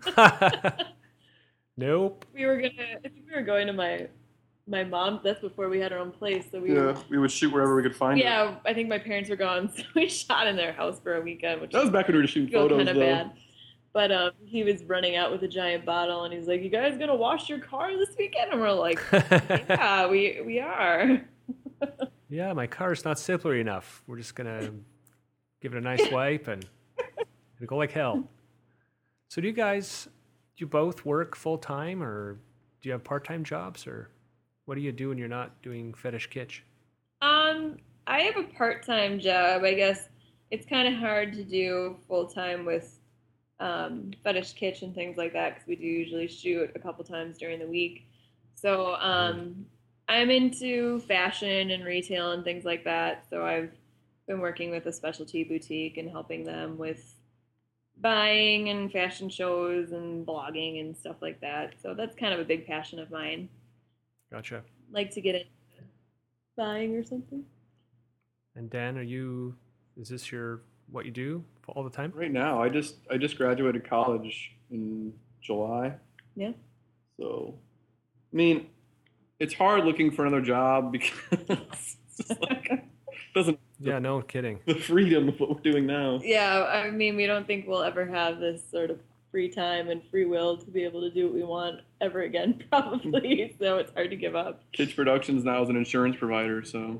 Nope. We were gonna. I think we were going to my my mom. That's before we had our own place. So we. Yeah, we would shoot wherever we could find it. Yeah, I think my parents were gone, so we shot in their house for a weekend, which That was back when we were shooting feel photos, kind of though. bad. But um, he was running out with a giant bottle, and he's like, "You guys gonna wash your car this weekend?" And we're like, "Yeah, we we are." Yeah, my car's not slippery enough. We're just gonna give it a nice wipe and it'll go like hell. So do you guys, do you both work full time, or do you have part time jobs, or what do you do when you're not doing Fetish Kitsch? Um, I have a part-time job. I guess it's kind of hard to do full-time with um, Fetish Kitsch and things like that because we do usually shoot a couple times during the week. So um, I'm into fashion and retail and things like that. So I've been working with a specialty boutique and helping them with buying and fashion shows and blogging and stuff like that. So that's kind of a big passion of mine. Gotcha. Like to get into buying or something. And Dan, are you, is this your, what you do for all the time? Right now, I just I just graduated college in July. Yeah. So, I mean, it's hard looking for another job because it's just like it doesn't Yeah, no kidding. the freedom of what we're doing now. Yeah, I mean, we don't think we'll ever have this sort of free time and free will to be able to do what we want ever again, probably. So it's hard to give up. Kitsch Productions now is an insurance provider, so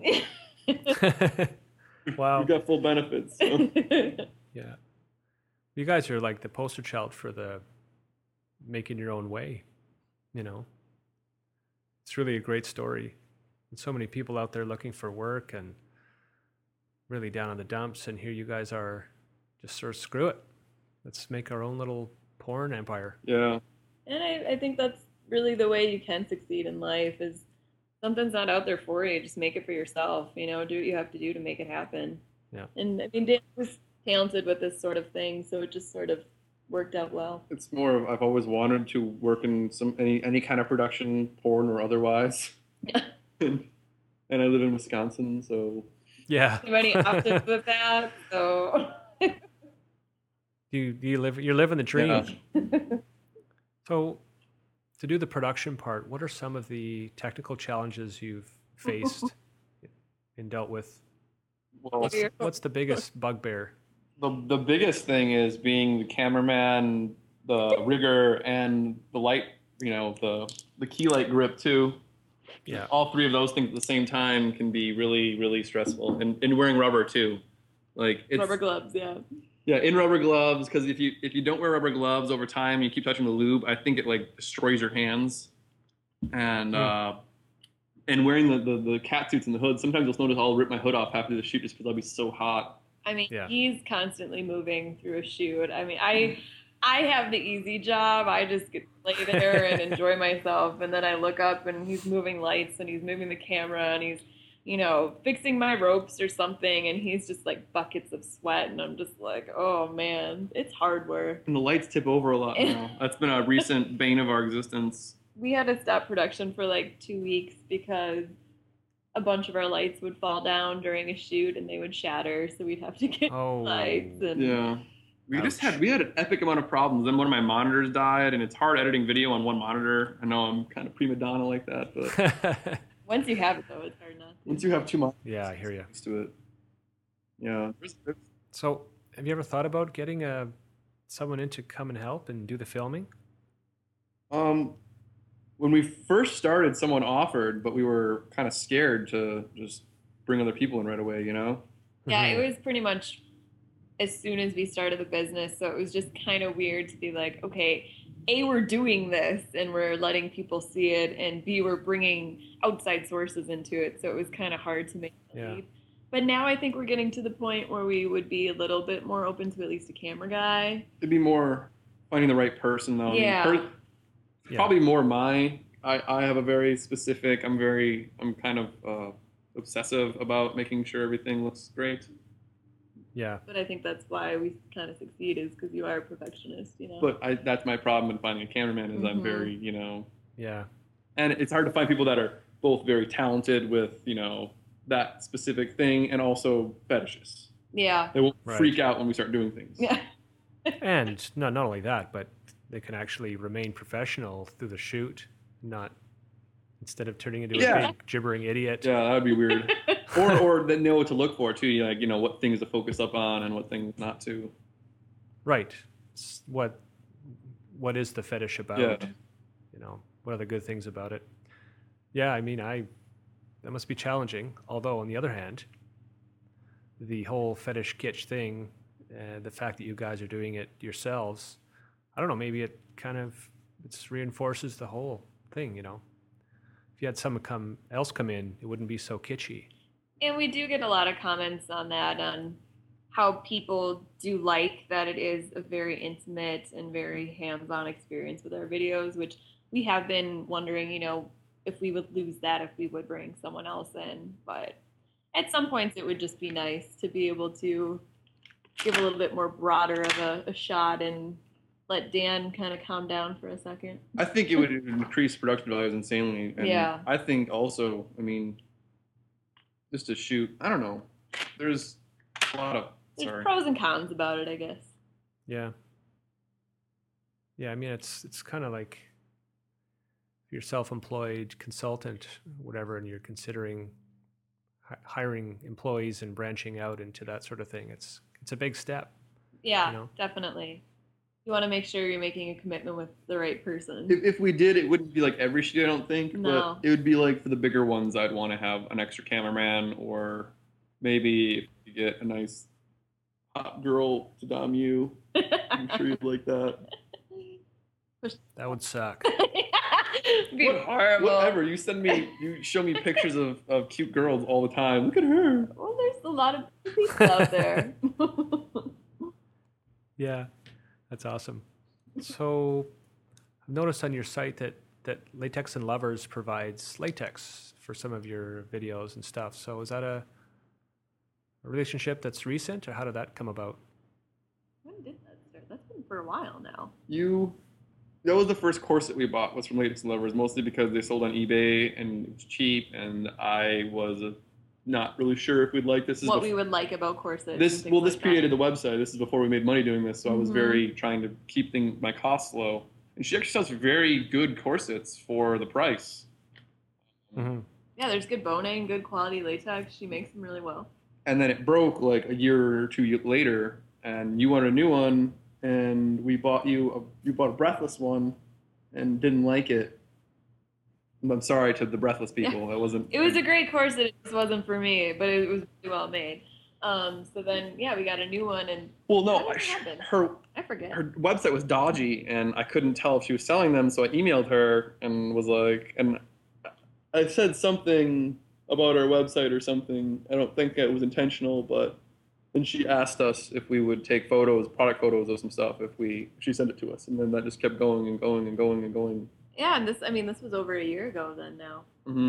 Wow. we've got full benefits. So. Yeah. You guys are like the poster child for the making your own way, you know. It's really a great story. And so many people out there looking for work and really down in the dumps, and here you guys are just sort of screw it. Let's make our own little porn empire. Yeah. And I, I think that's really the way you can succeed in life is something's not out there for you. Just make it for yourself. You know, do what you have to do to make it happen. Yeah. And I mean, Dan was talented with this sort of thing, so it just sort of worked out well. It's more of I've always wanted to work in some any any kind of production, porn or otherwise. Yeah. and, and I live in Wisconsin, so Yeah. Everybody opted with that, so. You you live you're living the dream. Yeah. So to do the production part, what are some of the technical challenges you've faced and dealt with? well, What's, what's the biggest bugbear? the the biggest thing is being the cameraman, the rigger, and the light. You know, the the key light grip too. Yeah. All three of those things at the same time can be really really stressful, and and wearing rubber too. Like it's Rubber gloves, yeah. yeah, in rubber gloves, because if you if you don't wear rubber gloves over time, you keep touching the lube. I think it like destroys your hands, and Hmm. uh, and wearing the, the the cat suits and the hood. Sometimes you'll notice I'll rip my hood off after the shoot just because I'll be so hot. I mean, Yeah. he's constantly moving through a shoot. I mean, I I have the easy job. I just get to lay there and enjoy myself, and then I look up and he's moving lights and he's moving the camera and he's you know, fixing my ropes or something, and he's just like buckets of sweat, and I'm just like, oh man, it's hard work. And the lights tip over a lot now. That's been a recent bane of our existence. We had to stop production for like two weeks because a bunch of our lights would fall down during a shoot and they would shatter, so we'd have to get Oh. lights. And Yeah. We just Ouch. had we had an epic amount of problems. Then one of my monitors died, and it's hard editing video on one monitor. I know I'm kind of prima donna like that, but once you have it, though, it's hard not to. once you have two monitors, Yeah, I hear ya. used to it. Yeah. So, have you ever thought about getting a someone in to come and help and do the filming? Um, when we first started, someone offered, but we were kind of scared to just bring other people in right away. You know. Yeah, Mhm. it was pretty much as soon as we started the business, so it was just kind of weird to be like, okay, A, we're doing this and we're letting people see it, and B, we're bringing outside sources into it, so it was kind of hard to make the Yeah. leap. But now I think we're getting to the point where we would be a little bit more open to at least a camera guy. It'd be more finding the right person, though. I mean, Yeah. per- Yeah. Probably more my. I, I have a very specific. I'm very. I'm kind of uh, obsessive about making sure everything looks great. Yeah. But I think that's why we kind of succeed, is because you are a perfectionist, you know? But I, that's my problem in finding a cameraman is I'm Mhm. very, you know, Yeah. and it's hard to find people that are both very talented with, you know, that specific thing and also fetishes. Yeah. They will Right. freak out when we start doing things. Yeah. And not not only that, but they can actually remain professional through the shoot, not instead of turning into Yeah. a big gibbering idiot. Yeah, that would be weird. or or then know what to look for too. You know, like, you know, what things to focus up on and what things not to. Right. S- What what is the fetish about? Yeah. You know, what are the good things about it? Yeah, I mean, I that must be challenging. Although on the other hand, the whole fetish kitsch thing, uh, the fact that you guys are doing it yourselves, I don't know, maybe it kind of it's reinforces the whole thing, you know. If you had someone come else come in, it wouldn't be so kitschy. And we do get a lot of comments on that, on how people do like that it is a very intimate and very hands-on experience with our videos, which we have been wondering, you know, if we would lose that if we would bring someone else in. But at some points it would just be nice to be able to give a little bit more broader of a, a shot and let Dan kind of calm down for a second. I think it would increase production values insanely. And Yeah. I think also, I mean, just to shoot, I don't know. There's a lot of, There's sorry. pros and cons about it, I guess. Yeah. Yeah, I mean, it's it's kind of like if you're a self-employed consultant, whatever, and you're considering hi- hiring employees and branching out into that sort of thing. It's it's a big step. Yeah, You know? definitely. You want to make sure you're making a commitment with the right person. If, if we did, it wouldn't be like every shoot, I don't think. No. But it would be like for the bigger ones, I'd want to have an extra cameraman, or maybe if you get a nice hot girl to dom you, I'm sure you'd like that. That would suck. It'd be What- horrible. Whatever. You send me, you show me pictures of, of cute girls all the time. Look at her. Well, there's a lot of people out there. Yeah, that's awesome. So I've noticed on your site that that Latex and Lovers provides latex for some of your videos and stuff. So is that a, a relationship that's recent, or how did that come about? When did that start? That's been for a while now. You, that was the first corset we bought, was from Latex and Lovers, mostly because they sold on eBay and it was cheap, and I was uh, not really sure if we'd like this. This is What bef- we would like about corsets. This and things well, this like that. predated the website. This is before we made money doing this, so I was Mhm. very trying to keep thing, my costs low. And she actually sells very good corsets for the price. Mm-hmm. Yeah, there's good boning, good quality latex. She makes them really well. And then it broke like a year or two ye- later, and you wanted a new one, and we bought you a, you bought a breathless one, and didn't like it. And I'm sorry to the breathless people. It wasn't. It was a great corset. It just wasn't for me, but it was really well made. Um, so then, yeah, we got a new one, and Well, no, How did I- it happen? her I forget. her website was dodgy, and I couldn't tell if she was selling them. So I emailed her and was like, and I said something about our website or something. I don't think it was intentional, but then she asked us if we would take photos, product photos of some stuff, if we she sent it to us, and then that just kept going and going and going and going. Yeah, and this, I mean, this was over a year ago then now. hmm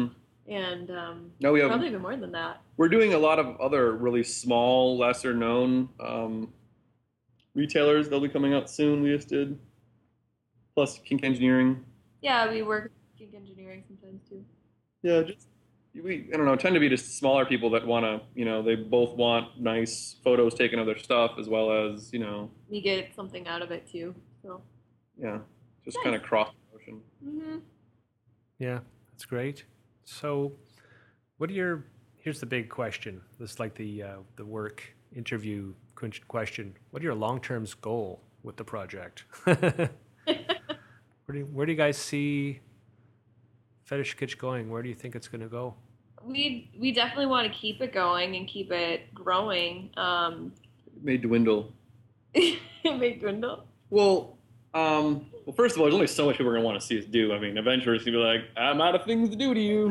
and um, No, we have probably even more than that. we're doing a lot of other really small, lesser known um, retailers. They'll be coming out soon. We just did. Plus Kink Engineering. Yeah, we work with Kink Engineering sometimes too. Yeah, just we I don't know, tend to be just smaller people that want to, you know, they both want nice photos taken of their stuff as well as, you know, We get something out of it too. So. yeah, just Nice. kind of cross promotion. hmm Yeah, that's great. So, what are your? Here's the big question. This is like the uh, the work interview quen- question. What are your long term goal with the project? where do you, where do you guys see Fetish Kitsch going? Where do you think it's going to go? We we definitely want to keep it going and keep it growing. Um, It may dwindle. it may dwindle. Well, um, well, first of all, there's only so much people are gonna want to see us do. I mean, eventually it's gonna be like, I'm out of things to do to you.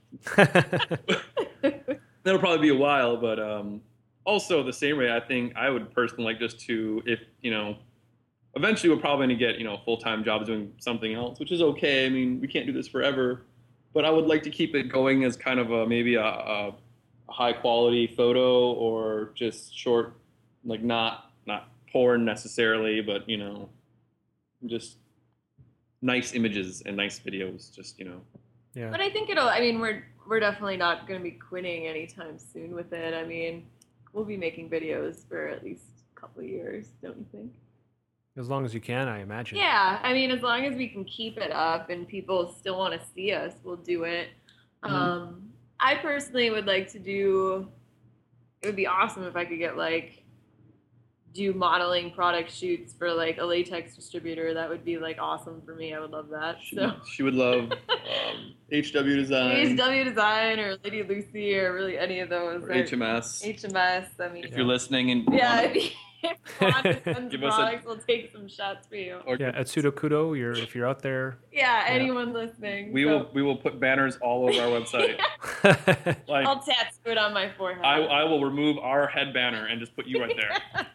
That'll probably be a while, but um, also the same way, I think I would personally like just to, if you know, eventually we're probably gonna get you know full time jobs doing something else, which is okay. I mean, we can't do this forever, but I would like to keep it going as kind of a maybe a, a, a high quality photo or just short, like not not porn necessarily, but you know, just nice images and nice videos. Just you know. Yeah. But I think it'll. I mean, we're we're definitely not going to be quitting anytime soon with it. I mean, we'll be making videos for at least a couple of years, don't you think? As long as you can, I imagine. Yeah, I mean, as long as we can keep it up and people still want to see us, we'll do it. Mhm. Um, I personally would like to do. It would be awesome if I could get like do modeling product shoots for like a latex distributor. That would be like awesome for me. I would love that. She, So she would love um, H W Design H W Design or Lady Lucy or really any of those. or H M S. H M S. I mean, If you're listening and yeah, wanna- if you if you want to send Give some us a- products, we'll take some shots for you. or Yeah, at Sudokudo, you're if you're out there. Yeah, anyone listening. we so- will we will put banners all over our website. Like I'll tattoo it on my forehead. I, I will remove our head banner and just put you right there.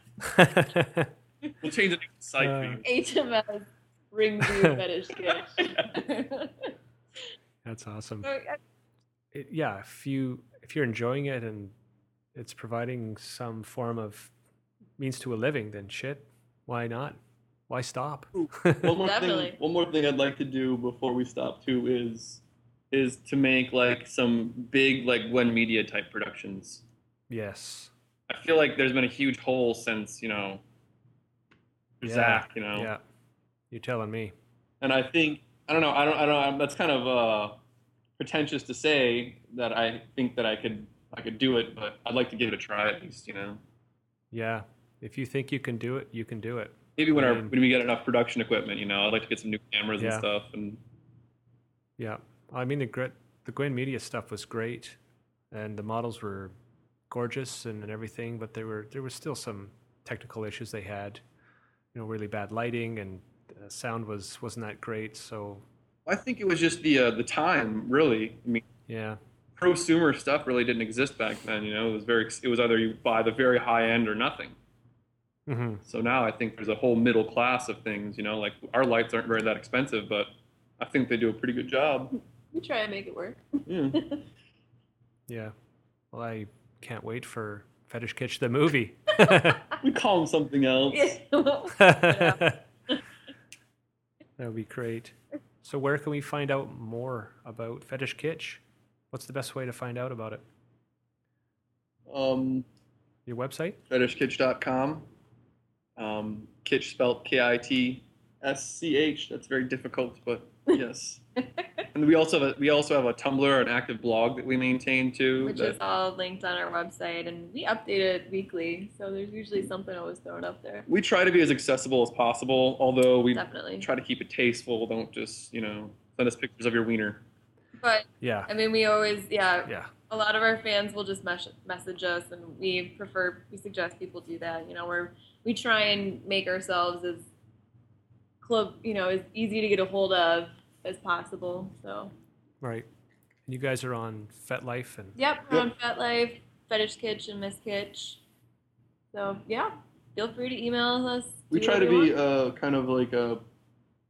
We'll change the name of the site for you. H M S Ring View Fetish Kitsch. That's awesome. So, uh, It, yeah, if you if you're enjoying it and it's providing some form of means to a living, then shit, why not? Why stop? One more Definitely. thing. One more thing I'd like to do before we stop too is is to make like some big like Gwen Media type productions. Yes. I feel like there's been a huge hole since you know Yeah, Zach, you know, Yeah. You're telling me. and I think I don't know. I don't. I don't. That's kind of uh, pretentious to say that I think that I could I could do it, but I'd like to give it a try at least. You know, Yeah. If you think you can do it, you can do it. maybe when I our mean- when we get enough production equipment, you know, I'd like to get some new cameras Yeah. and stuff. And Yeah. I mean the gr- the Gwen Media stuff was great and the models were gorgeous and, and everything, but there were there was still some technical issues they had. You know, really bad lighting and uh, sound was wasn't that great, so I think it was just the uh, the time, really. I mean, yeah. prosumer stuff really didn't exist back then. You know, it was very. It was either you buy the very high end or nothing. Mhm. So now I think there's a whole middle class of things. You know, like our lights aren't very that expensive, but I think they do a pretty good job. we try and make it work. Yeah. Yeah. Well, I can't wait for Fetish Kitsch the movie. We call them something else. That would be great. So where can we find out more about Fetish Kitsch? What's the best way to find out about it? Um, Your website? fetish kitsch dot com. Um, Kitsch spelled K I T S C H. That's very difficult, but yes. And we also have a, we also have a Tumblr, an active blog that we maintain too. Which that- is all linked on our website, and we update it weekly, so there's usually something always thrown up there. we try to be as accessible as possible, although we Definitely. try to keep it tasteful. Don't just, you know, send us pictures of your wiener. But Yeah. I mean, we always, yeah, Yeah. a lot of our fans will just mes- message us, and we prefer, we suggest people do that. You know, we're we try and make ourselves as club, you know, as easy to get a hold of as possible. So, Right. And you guys are on FetLife and yep, we're Yep. on FetLife, Fetish Kitsch, and Miss Kitsch. So, yeah, feel free to email us. We do try to whatever be you want. uh, kind of like a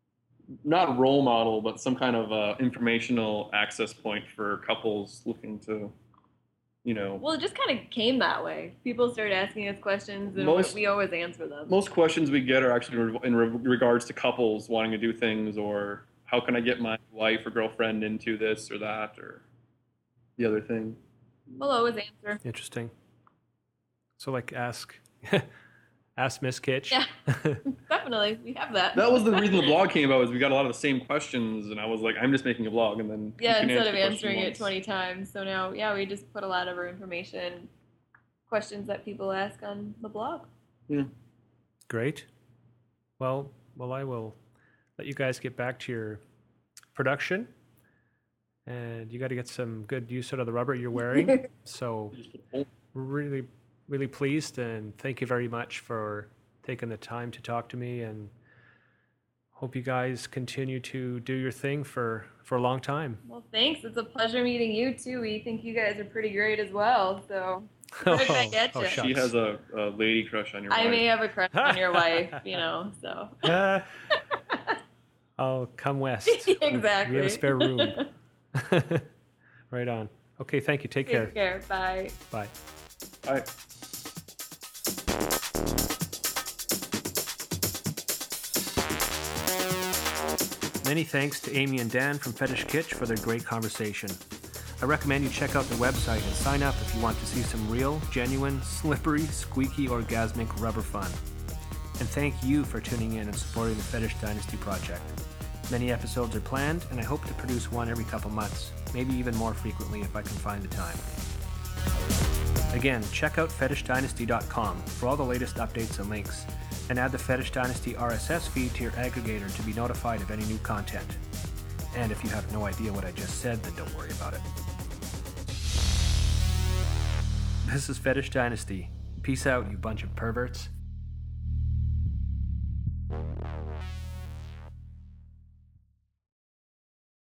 not a role model, but some kind of uh, informational access point for couples looking to, you know. Well, it just kind of came that way. People started asking us questions, and Most- we always answer them. Most questions we get are actually in re- regards to couples wanting to do things, or how can I get my wife or girlfriend into this or that or the other thing. We'll always answer. Interesting. So, like, ask, ask Miss Kitch. Yeah, definitely. We have that. That was the reason the blog came about, was we got a lot of the same questions, and I was like, I'm just making a blog, and then Yeah, you can instead answer of the question answering it once. twenty times. So now, yeah, we just put a lot of our information, questions that people ask on the blog. Yeah. Great. Well, well, I will let you guys get back to your production, and you got to get some good use out of the rubber you're wearing. So, really, really pleased, and thank you very much for taking the time to talk to me, and hope you guys continue to do your thing for, for a long time. Well, thanks. It's a pleasure meeting you, too. We think you guys are pretty great as well, so right back at Oh, ya. shucks. She has a, a lady crush on your I wife. may have a crush on your wife, you know, so. Uh, I'll come west. Exactly. We have a spare room. Right on. Okay, thank you. Take care. Take care. Bye. Bye. All right. Many thanks to Amy and Dan from Fetish Kitsch for their great conversation. I recommend you check out their website and sign up if you want to see some real, genuine, slippery, squeaky, orgasmic rubber fun. And thank you for tuning in and supporting the Fetish Dynasty project. Many episodes are planned, and I hope to produce one every couple months, maybe even more frequently if I can find the time. Again, check out fetish dynasty dot com for all the latest updates and links, and add the Fetish Dynasty R S S feed to your aggregator to be notified of any new content. And if you have no idea what I just said, then don't worry about it. This is Fetish Dynasty. Peace out, you bunch of perverts.